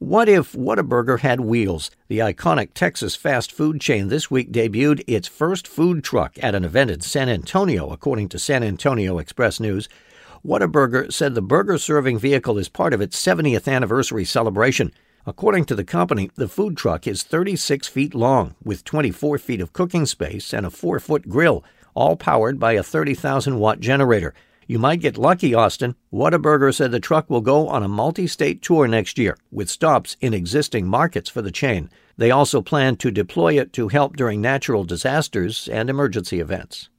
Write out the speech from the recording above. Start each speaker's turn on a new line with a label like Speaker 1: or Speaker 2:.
Speaker 1: What if Whataburger had wheels? The iconic Texas fast food chain this week debuted its first food truck at an event in San Antonio, according to San Antonio Express News. Whataburger said the burger-serving vehicle is part of its 70th anniversary celebration. According to the company, the food truck is 36 feet long, with 24 feet of cooking space and a 4-foot grill, all powered by a 30,000-watt generator. You might get lucky, Austin. Whataburger said the truck will go on a multi-state tour next year, with stops in existing markets for the chain. They also plan to deploy it to help during natural disasters and emergency events.